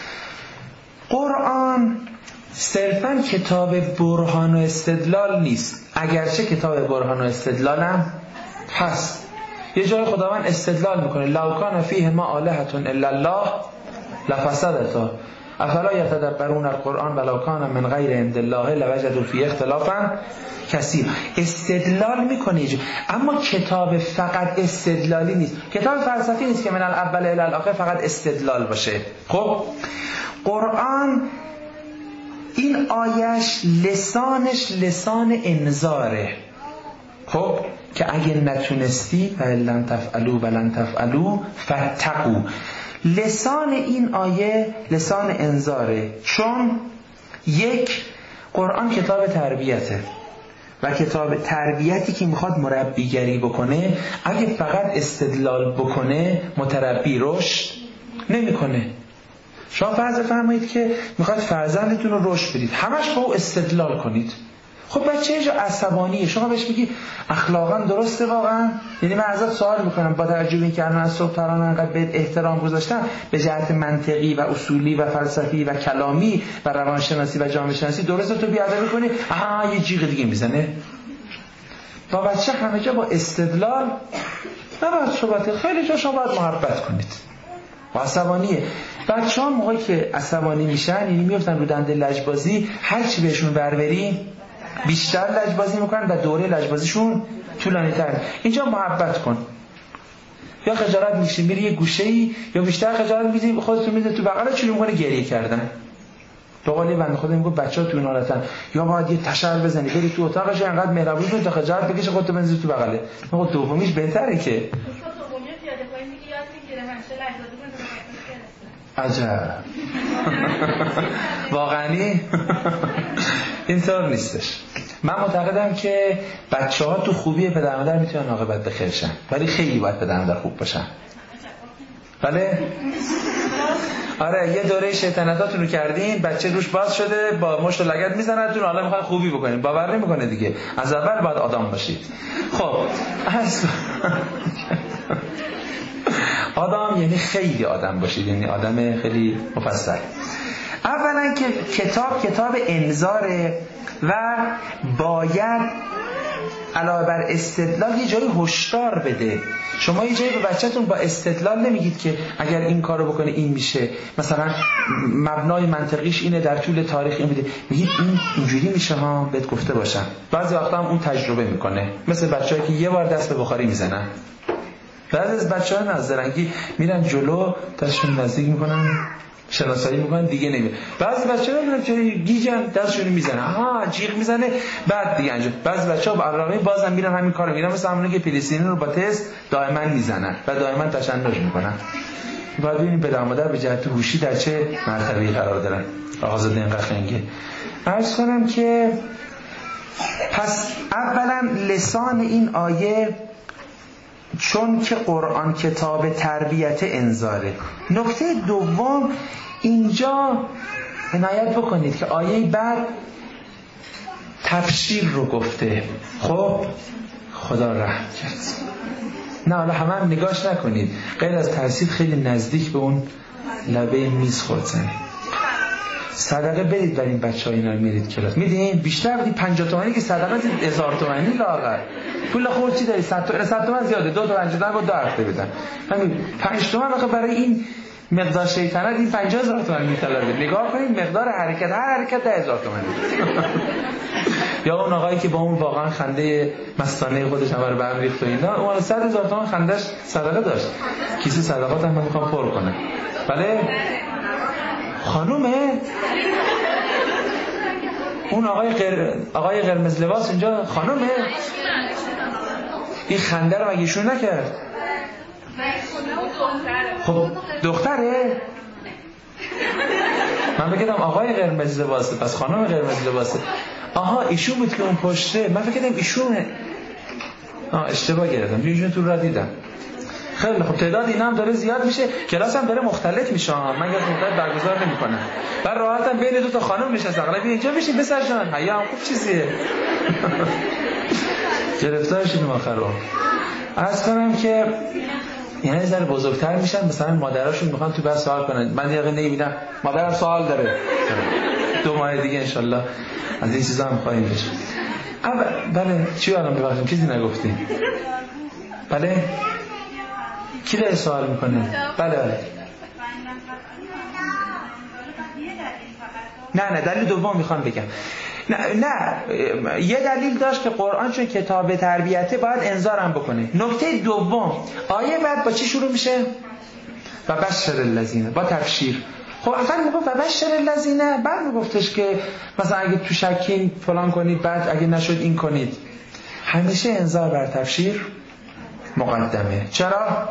قرآن صرفاً کتاب برهان و استدلال نیست، اگرچه کتاب برهان و استدلال هم هست. یه جای خداوند استدلال میکنه لو کان فیه ما آلهة الا الله لفسدتا افلا یتدبرون القرآن ولو کان من غیر عند الله لوجدوا فیه اختلافا کثیرا. استدلال میکنه، اما کتاب فقط استدلالی نیست، کتاب فلسفی نیست که من الاول الی الاخر فقط استدلال باشه. خب قرآن این آیش لسانش لسان انذاره، خب که اگه نتونستی فلن تفعلوا ولن تفعلوا فاتقوا. لسان این آیه لسان انذاره، چون یک، قرآن کتاب تربیته و کتاب تربیتی که میخواد مربیگری بکنه، اگه فقط استدلال بکنه متربی رشد نمیکنه. شما فرض فرمایید که میخواید فرزندتون رو رشد بدید، همش با او استدلال کنید. خب بچه اینجا عصبانیه، شما بهش بگید اخلاقا درسته واقعا؟ یعنی من ازت سوال میکنم با توجه به اینکه الان از صبح تا الان انقدر بهت احترام گذاشتم به جهت منطقی و اصولی و فلسفی و کلامی و روانشناسی و جامعه شناسی، درسته تو بیادبی کنی؟ آها یه جیغ دیگه میزنه. با بچه همه جا با استدلال نباید صحبت، خیلی جا شما باید محبت کنید. و عصبانیه. بچه ها موقعی که عصبانی میشن یعنی میفتن رو دنده لجبازی، هر چی بهشون بربری بیشتر لجبازی میکنن و دوره لجبازیشون طولانی تر. اینجا محبت کن، یا خجالت میشی میری یه گوشه‌ای، یا بیشتر خجالت میشی خودتون میذاری تو بغل شروع میکنه گریه کردن. تو قالی بنده خدا میگه بچه‌ها تو اون حالتن، یا باید یه تشر بزنی بری تو اتاقش انقدر مهربون کنی تا خجالت بکشه خودت بنزی تو بغله. موقع دومیش بهتره که عجب واقعی اینطور نیستش. من معتقدم که بچه ها تو خوبی پدر مادر میتونن عاقبت بخیر شن، ولی خیلی باید پدر مادر خوب باشن. بله آره یه دوره شیطنتاتون رو کردین، بچه روش باز شده با مشت و لگد میزنتون، حالا میخوان خوبی بکنین، باور نمیکنه دیگه. از اول باید آدم باشید. خب از آدم یعنی خیلی آدم باشید، یعنی آدم خیلی مفصل. اولا که کتاب کتاب انذاره و باید علاوه بر استدلال یه جایی هشدار بده. شما یه جایی به بچه‌تون با استدلال نمیگید که اگر این کارو بکنه این میشه، مثلا مبنای منطقیش اینه در طول تاریخ این بوده، میگید این اینجوری میشه ها، بهت گفته باشم. بعضی وقتا هم اون تجربه میکنه، مثل بچه‌ای که یه بار دست به بخاری میزنن. بعضی از بچه‌ها نازرنگی میرن جلو دستشون نزدیک میکنن شناسایی میکنن دیگه نمیره. بعضی بچه‌ها میرن چه گیجن دستشون میزنه، آها جیغ میزنه بعد دیگه انجام. بعضی بچه‌ها با علاقه بازم میرن همین کارو میرن، مثلا همونی که پلیستین رو با تست دائما میزنن و دائما تشنج میکنن. باید ببینیم پدر مادر به جهت هوشی در چه مرتبه‌ای قرار دارن. آزاده اینقدر خنگه. عرض کنم که پس اولا لسان این آیه چون که قرآن کتاب تربیت انذاره. نکته دوم اینجا عنایت بکنید که آیه بعد تفسیر رو گفته. خب خدا رحم کرد. نه حالا همه هم نگاش نکنید، غیر از ترسید خیلی نزدیک به اون لبه میز خورد زنید. صدقه بدید برای این بچه‌ها اینا رو میرید کلاس میدین، بیشتر بدید. پنجاه تومانی که صدقه دید، هزار تومانی لاغر. پول خورد چی داری؟ صد تومن صد تومن زیاده، دو تا پنجاه تومن دو هفته بدن. همین پنج تومن آخه برای این مقدار شیطنت این پنجاه هزار تومن میطلبه. نگاه کنید مقدار حرکت، هر حرکت ده هزار تومن. یا اون آقایی که با اون واقعا خنده مستانه خودش هم رو برم ریخت و اینا، اون صد هزار تومن خندش صدقه داشت. کیسه صدقات هم من میخوام پر کنم. بله خانومه اون آقای غیر آقای قرمز لباس اینجا خانومه، این خنده رو مگه ایشون نکرد؟ خب دختره؟ من بگم آقای قرمز لباسه پس خانم قرمز لباسه. آها ایشون بود که اون پشته، من فکر کردم ایشونه. آه اشتباه گرفتم، ایشون تو را دیدم. خیلی خب تعداد اینا هم داره زیاد میشه، کلاس هم داره مختلف میشه. من گفتم مختلف برگزار نمیکنم. بعد راحتم بین دو تا خانم نشستن. حالا بیا اینجا بشین بسر جان. حیا هم خوب چیزیه. گرفتار شدیم آخر رو. عرض کنم که یعنی ذره بزرگتر میشن، مثلا مادراشون میخوان تو بس سوال کنن، من یه نمیبینم مادرم سوال داره. دو ماه دیگه انشالله از این چیزا هم خواهیم بشه. بله چی الان ببخشید چیزی نگفتیم؟ بله کی داره سوال میکنه؟ بله بله. نه نه دلیل دوم میخوام بگم. نه نه یه دلیل داشت که قرآن چون کتاب تربیته باید انذارم بکنه. نکته دوم آیه بعد با چی شروع میشه؟ و بشر الذین، با تبشیر. خب اول میگفت و بشر الذین، بعد میگفتش که مثلا اگه تو شکین فلان کنید، بعد اگه نشد این کنید. همیشه انذار بر تبشیر مقدمه. چرا؟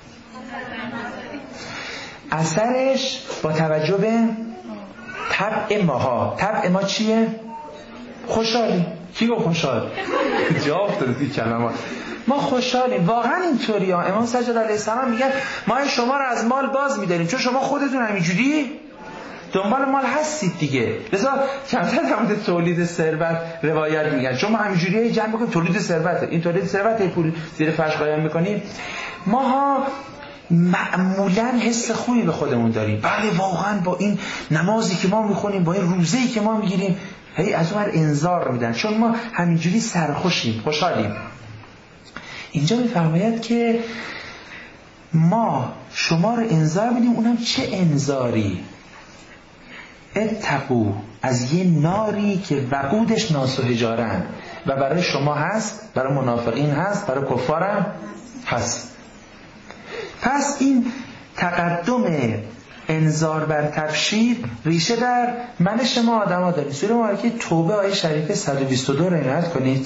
اثرش با توجه به طبع ماها. طبع ما چیه؟ خوشحالی. کی گفت خوشحال؟ جا افتاده این کلمات. ما خوشحالیم، واقعا اینطوریه. امام سجاد علیه السلام میگه ما شما رو از مال باز می‌داریم چون شما خودتون همینجوری دنبال مال هستید دیگه. لذا کمتر در مورد تولید ثروت روایت میگن شما همینجوری جمع بکنید تولید ثروت، این تولید ثروت پول زیر فرش قایم می‌کنیم. ماها معمولا حس خوبی به خودمون داریم. بله واقعا با این نمازی که ما میخونیم، با این روزه‌ای که ما میگیریم، هی از اون انذار میدن چون ما همینجوری سرخوشیم، خوشحالیم. اینجا میفرماید که ما شما رو انذار میدیم، اونم چه انذاری؟ اتقوا، از یه ناری که وقودش ناس و حجارن و برای شما هست، برای منافقین هست، برای کفارم هست. پس این تقدم انذار بر تبشیر ریشه در من شما آدم ها داریم. سوره مبارکه توبه آیه شریفه صد و بیست و دو رو عنایت کنید.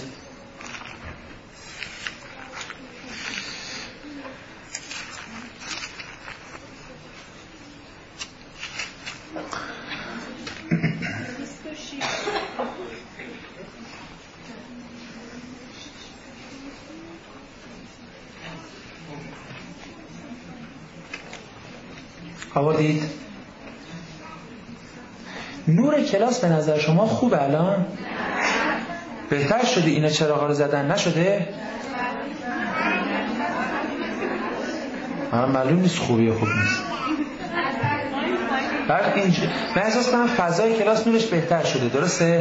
آوردید؟ نور کلاس به نظر شما خوبه الان؟ بهتر شده اینا چراغا رو زدن نشده؟ آه معلوم نیست خوبیه خوب نیست. بعد اینجا من احساس کنم فضای کلاس نورش بهتر شده، درسته؟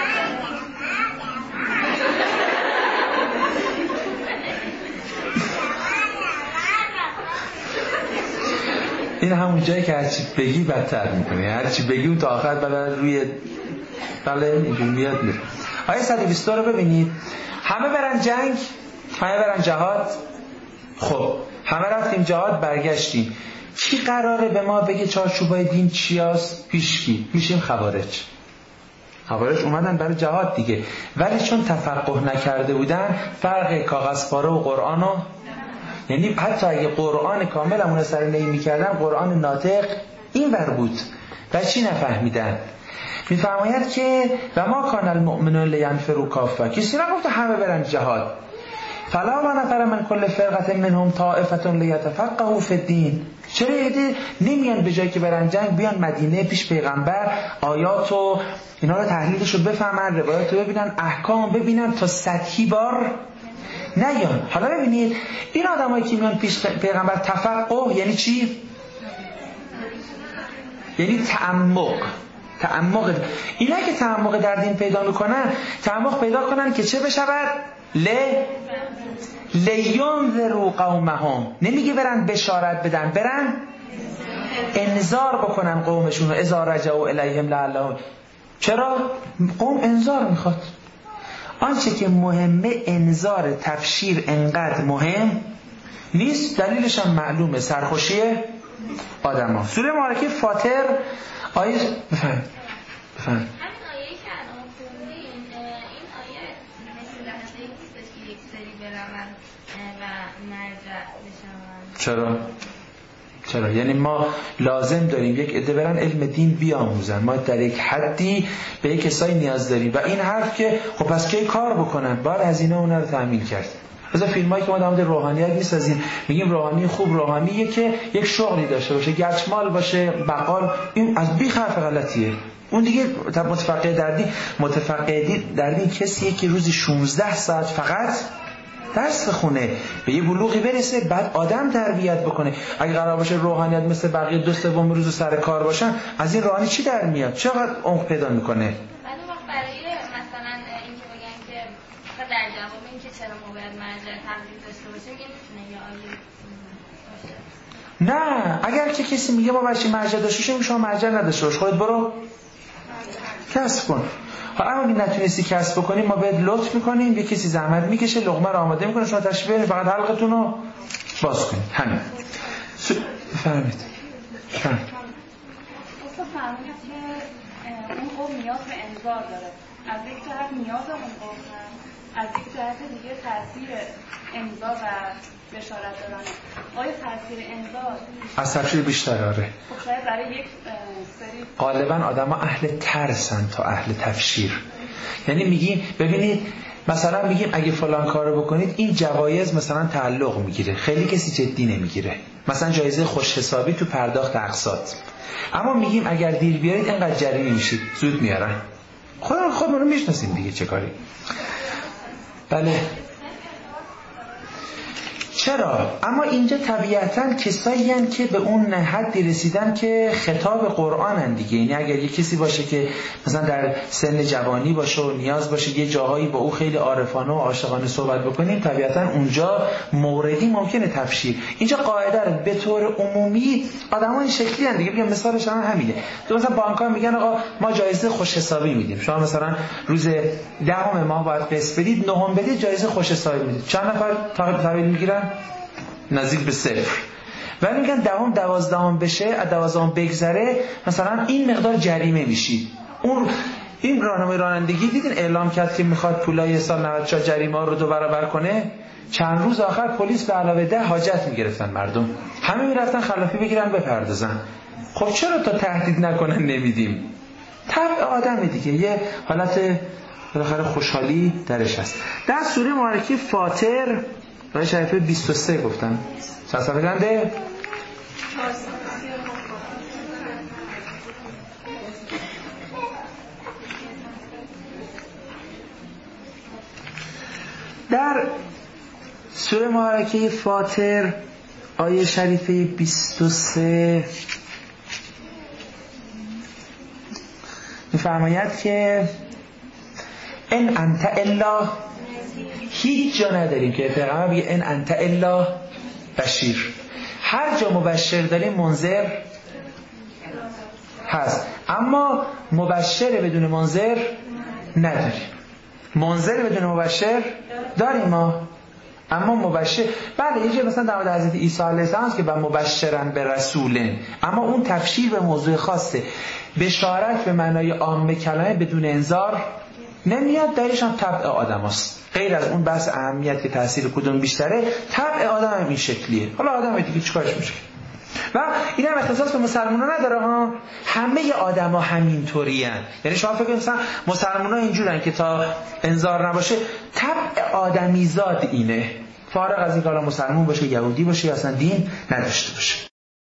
این همون جایی که هرچی بگی بدتر میکنه، هرچی بگی اون تا آخر بعد روی بله اینجور میاد میره. آیه صد و بیست رو ببینید. همه برن جنگ، همه برن جهاد. خب همه رفتیم جهاد، برگشتیم. کی قراره به ما بگه چارچوبای دین چیاست؟ هیچکی. میشیم خوارج. خوارج اومدن برای جهاد دیگه، ولی چون تفقه نکرده بودن فرق کاغذپاره و قرآنو، یعنی حتی اگه قرآن کاملمون سر نهی میکردن، قرآن ناطق این ور بود و چی نفهمیدن. میفرماید که و ما کان المؤمنون لینفروا کافه، کسی نگفت همه برن جهاد. فلا ما نفر من کل فرقه منهم طائفه لیتفقهوا فی الدین. چرا ایده نمیان به جایی که برن جنگ بیان مدینه پیش پیغمبر آیات و اینا رو تحلیلش رو بفهمن، روایات رو ببینن، احکام ببینن، تا سطحی بار نیان. حالا ببینید این آدمایی که میان پیش پیغمبر تفقه یعنی چی؟ یعنی تعمق. تعمق اینا که تعمق در دین پیدا میکنن، تعمق پیدا کنن که چه بشود؟ ل لینذروا قومهم. نمیگه برن بشارت بدن، برن انذار بکنن قومشون رو. اذا رجعوا الیهم لعلهم. چرا؟ قوم انذار میخواد. آنچه که مهمه انذار، تبشیر انقدر مهم نیست. دلیلش هم معلومه، سرخوشی آدم ها. سوره مبارکه فاطر آیه بفهم بفهم همین آیه‌ای که الان خوندیم، این آیه مثل لحظه‌ای نیستش که یک سری برون و مرجع بشون. چرا؟ چرا؟ یعنی ما لازم داریم یک عده برن علم دین بیاموزن. ما در یک حدی به یک کسایی نیاز داریم و این حرف که خب پس کی کار بکنن؟ باید هزینه اونها رو تأمین کرد. از فیلمایی که ما در مورد روحانیت می‌سازیم میگیم روحانی خوب روحانیه که یک شغلی داشته باشه، گچمال باشه، بقال. این از بیخ حرف غلطیه. اون دیگه متفقه در دین، متفقه در دین کسیه که روزی شانزده ساعت فقط درس بخونه، به یه بلوغی برسه، بعد آدم تربیت بکنه. اگه قرار باشه روحانیت مثل بقیه دو سوم روز سر کار باشن، از این روحانی چی در میاد؟ چقدر عمق پیدا میکنه؟ بعد وقت برای مثلا این که بگن که در جواب این که چرا ما باید مرجع تقلید داشته باشیم، این میتونه یه آیه باشه. نه، اگر که کسی میگه ما برای مرجع داشته باشیم، شما مرجع نداشته باش، خودت برو کسب کن. حالا اگه نتونستی کسب بکنی، ما بهت لطف میکنیم، یه کسی زحمت میکشه، لقمه رو آماده میکنه، شما تشریف بیارید، فقط حلقتون رو باز کنید. همین. س... فهمید. فهم. اصلا فهمید که اون قوم نیاز به انذار داره. از یک جهت نیاز اون قوم هست، از یک جهت دیگه تاثیر انذار و بشارت دادن. آیا تاثیر انذار از تفسیر بیشتر؟ آره. خب شاید برای یک سری غالبا آدما اهل ترسن تا اهل تفسیر. یعنی میگیم ببینید مثلا میگیم اگه فلان کارو بکنید این جوایز مثلا تعلق میگیره، خیلی کسی جدی نمیگیره، مثلا جایزه خوش حسابی تو پرداخت اقساط. اما میگیم اگر دیر بیارید اینقدر جریمه میشید، زود میارن. خودمون خودمون رو میشناسیم دیگه چه کاری. بله چرا؟ اما اینجا طبیعتاً کسایی هستند که به اون حدی رسیدن که خطاب قرآنن دیگه. یعنی اگر یه کسی باشه که مثلا در سن جوانی باشه و نیاز باشه یه جاهایی با او خیلی عارفانه و عاشقانه صحبت بکنیم، طبیعتاً اونجا موردی ممکنه تفسیر. اینجا قاعده رو به طور عمومی آدم‌ها این شکلی هستند دیگه. میگم مثالش هم همینه. تو مثلا بانک‌ها میگن آقا ما جایزه خوش حسابی میدیم، شما مثلا روز دهم ماه باید قسط بدید، نهم بدید جایزه خوش حسابی میدید. چند نفر تحویل میگیرن؟ نزدیک به صفر. ولی میگن دهم دوازدهم بشه، از دوازدهم بگذره مثلا این مقدار جریمه میشید. اون این راهنمای رانندگی دیدین اعلام کرد که میخواد پولای سال نود و چهار جریمه ها رو دو برابر کنه. چند روز آخر پلیس به علاوه ده حاجت میگرفتن مردم، همه میرفتن خلافی بگیرن بپردازن. خب چرا تا تهدید نکنن نمیدیم؟ طبع آدم دیگه، یه حالت بالاخره خوشحالی درش هست. در سوره مبارکه فاطر آیه شریفه بیست و سه گفتم. چند صفحه گنده؟ در سوره مبارکه فاطر آیه شریفه بیست و سه می‌فرماید که ان انت الا، هیچ جا نداریم که پیغمبر بگه ان انت الا بشیر. هر جا مبشر داریم منذر هست، اما مبشر بدون منذر نداریم. منذر بدون مبشر داریم ما، اما مبشر بله یه جا مثلا در مورد حضرت عیسی علیه السلام هست که با مبشرن به رسولن، اما اون تبشیر به موضوع خاصه. بشارت به معنای عام کلمه بدون انذار نمیاد. دلیلش هم طبع آدم هست. غیر از اون بحث اهمیت که تاثیر کدوم بیشتره، طبع آدم هم این شکلیه. حالا آدم دیگه چیکارش میشه؟ و این هم اختصاص به مسلمان ها نداره ها، همه آدم ها همین طوری هن. یعنی شما فکر کنید مثلا مسلمان ها اینجورن که تا انذار نباشه. طبع آدمیزاد اینه، فارغ از این که حالا مسلمان باشه، یهودی باشه یا اصلا دین نداشته باشه.